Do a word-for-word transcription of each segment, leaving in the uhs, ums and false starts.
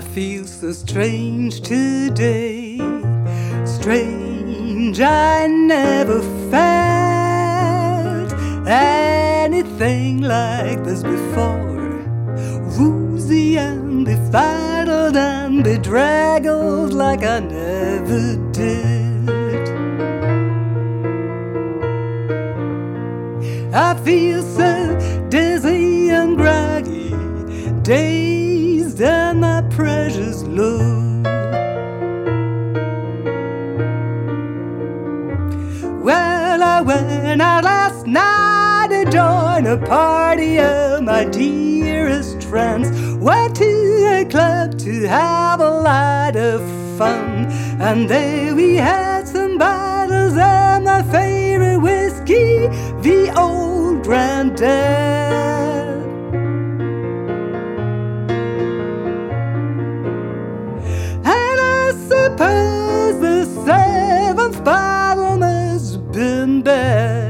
I feel so strange today, strange. I never felt anything like this before. Woozy and befuddled and bedraggled like I never did. I feel so dizzy and groggy, dazed and my pressure's low. Well, I went out last night to join a party of my dearest friends. Went to a club to have a lot of fun, and there we had some bottles of my favorite whiskey, the old Grandad. And I suppose the seventh bottle must have been bad.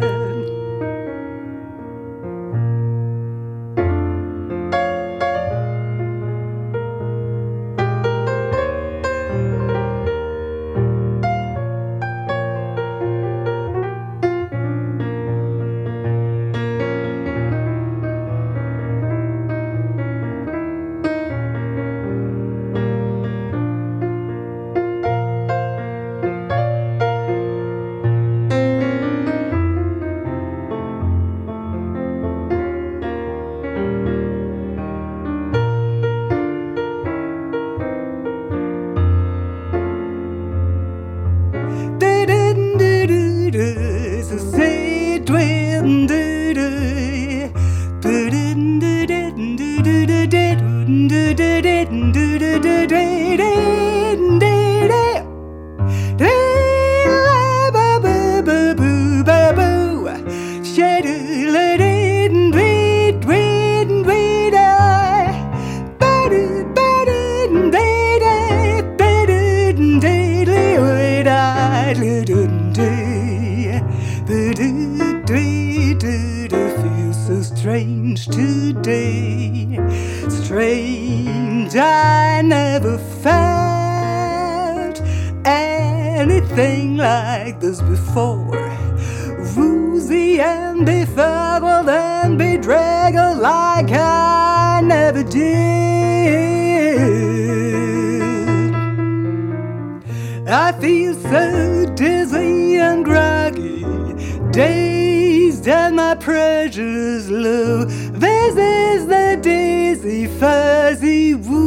So say it when do do put it do do do do do do do do do do Feel so strange today, strange. I never felt anything like this before. Woozy and befuddled and bedraggled like I never did. I feel so dizzy and groggy, dazed and my pressure's low. This is the dizzy, fuzzy, woo.